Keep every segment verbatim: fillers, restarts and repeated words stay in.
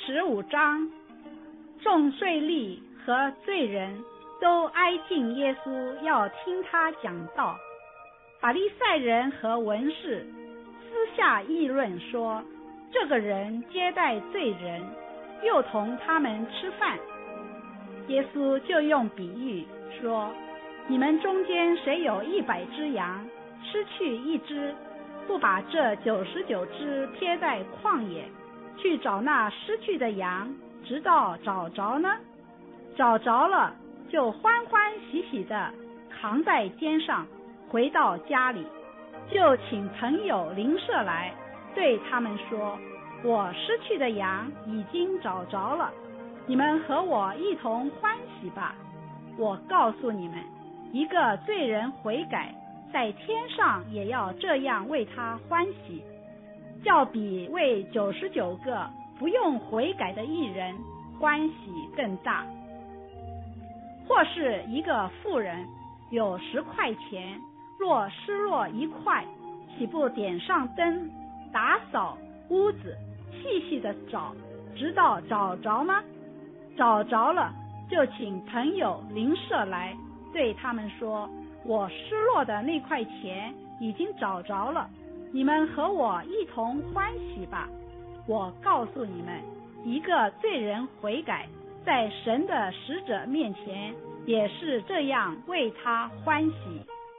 十五章，众税吏和罪人都挨近耶稣，要听他讲道。法利赛人和文士私下议论说，这个人接待罪人，又同他们吃饭。耶稣就用比喻说，你们中间谁有一百只羊，失去一只，不把这九十九只撇在旷野，去找那失去的羊，直到找着呢？找着了，就欢欢喜喜的扛在肩上，回到家里，就请朋友邻舍来，对他们说，我失去的羊已经找着了，你们和我一同欢喜吧。我告诉你们，一个罪人悔改，在天上也要这样为他欢喜，较比为九十九个不用悔改的义人欢喜更大。或是一个妇人有十块钱，若失落一块，岂不点上灯，打扫屋子，细细的找，直到找着吗？找着了，就请朋友邻舍来，对他们说，我失落的那块钱已经找着了，你们和我一同欢喜吧。我告诉你们，一个罪人悔改，在神的使者面前也是这样为他欢喜。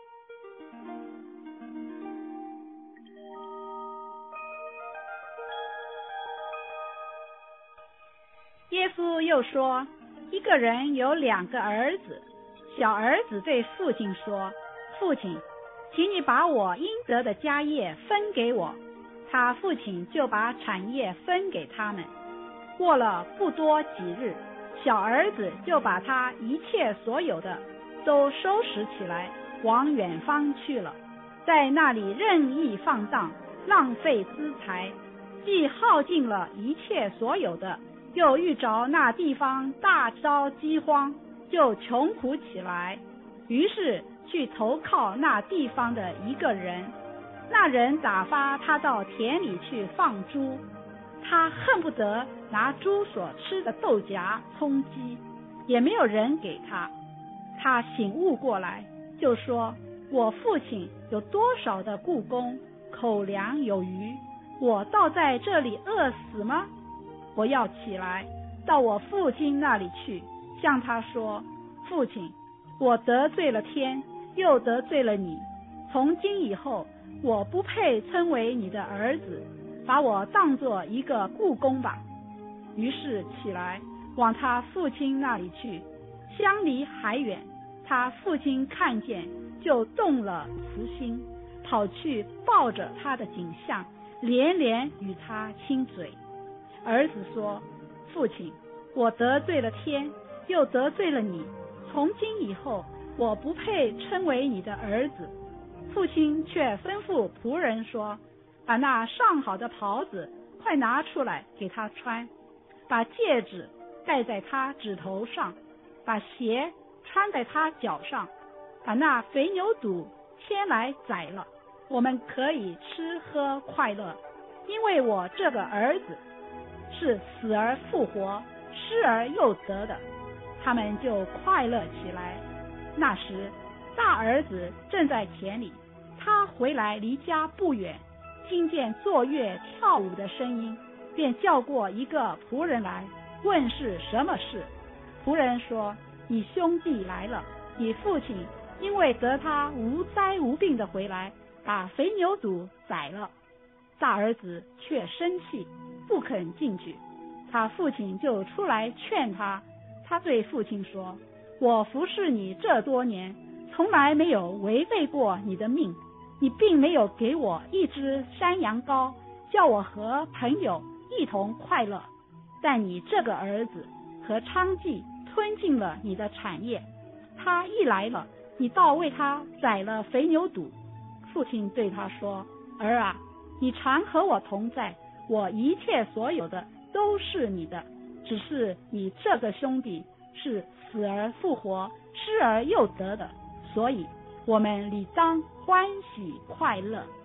耶稣又说，一个人有两个儿子，小儿子对父亲说，父亲，请你把我应得的家业分给我。他父亲就把产业分给他们。过了不多几日，小儿子就把他一切所有的都收拾起来，往远方去了，在那里任意放荡，浪费资财，既耗尽了一切所有的，又遇着那地方大遭饥荒，就穷苦起来，于是去投靠那地方的一个人。那人打发他到田里去放猪，他恨不得拿猪所吃的豆荚充饥，也没有人给他。他醒悟过来，就说，我父亲有多少的雇工，口粮有余，我倒在这里饿死吗？我要起来到我父亲那里去，向他说，父亲，我得罪了天，又得罪了你，从今以后我不配称为你的儿子，把我当作一个雇工吧。于是起来往他父亲那里去，相离还远，他父亲看见，就动了慈心，跑去抱着他的颈项，连连与他亲嘴。儿子说，父亲，我得罪了天，又得罪了你，从今以后我不配称为你的儿子。父亲却吩咐仆人说，把那上好的袍子快拿出来给他穿，把戒指戴在他指头上，把鞋穿在他脚上，把那肥牛肚牵来宰了，我们可以吃喝快乐，因为我这个儿子是死而复活，失而又得的。他们就快乐起来。那时大儿子正在田里，他回来离家不远，听见作乐跳舞的声音，便叫过一个仆人来，问是什么事。仆人说，你兄弟来了，你父亲因为得他无灾无病的回来，把肥牛肚宰了。大儿子却生气，不肯进去。他父亲就出来劝他，他对父亲说，我服侍你这多年，从来没有违背过你的命，你并没有给我一只山羊羔，叫我和朋友一同快乐，但你这个儿子和娼妓吞进了你的产业，他一来了，你倒为他宰了肥牛肚。父亲对他说，儿啊，你常和我同在，我一切所有的都是你的，只是你这个兄弟是死而复活，失而又得的，所以我们理当欢喜快乐。